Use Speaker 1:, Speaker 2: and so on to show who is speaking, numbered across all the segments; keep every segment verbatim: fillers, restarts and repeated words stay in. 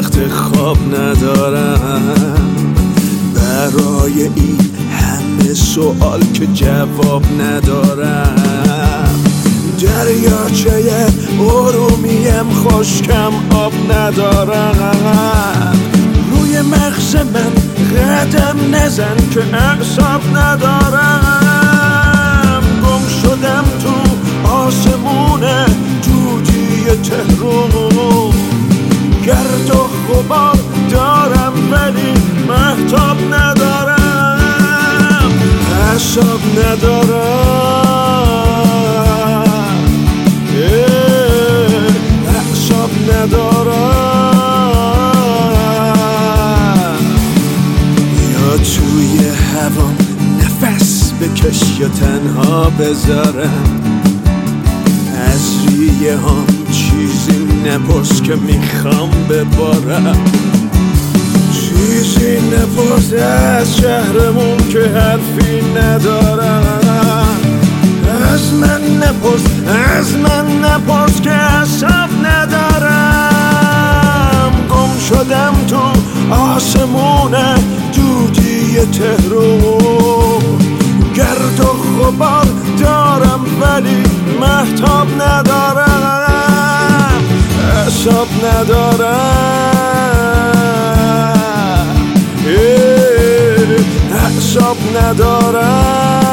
Speaker 1: وقت خواب ندارم برای این همه سوال که جواب ندارم. دریاچه ارومیم خشکم آب ندارم. روی مغز من قدم نزن که اعصاب ندارم. گم شدم تو آسمون دودی تهران. گرد و غبار دارم ولی مهتاب ندارم. اعصاب ندارم. اعصاب ندارم. یا توی هوام نفس بکش یا تنها بذارم. از ریه هم چیزی نپرس که میخوام ببارم. چیزی نپرس از شهرمون که حرفی ندارم. از من نپرس از من نپرس که حساب ندارم. گم شدم تو آسمون دودی تهران. گرد و غبار دارم ولی مهتاب ندارم. اعصاب ندارم. اعصاب ندارم.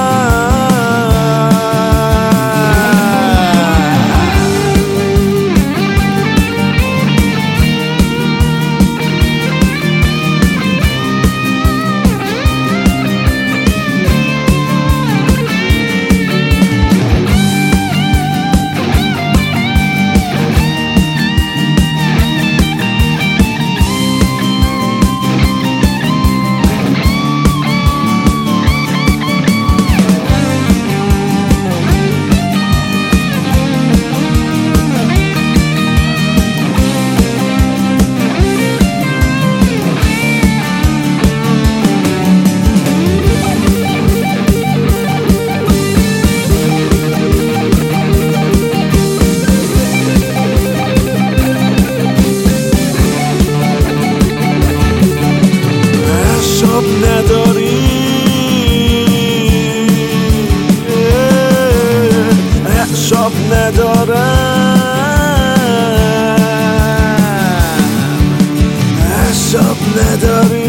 Speaker 1: نداری اعصاب ندارم. اعصاب نداری.